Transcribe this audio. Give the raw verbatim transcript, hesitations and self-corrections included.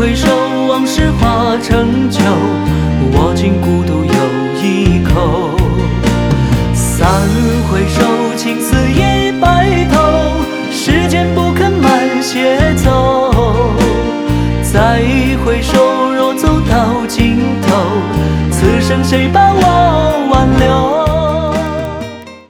回首，往事化成酒，我今孤独又一口。三回首，青丝已白头，时间不肯慢些走。再回首，若走到尽头，此生谁把我挽留？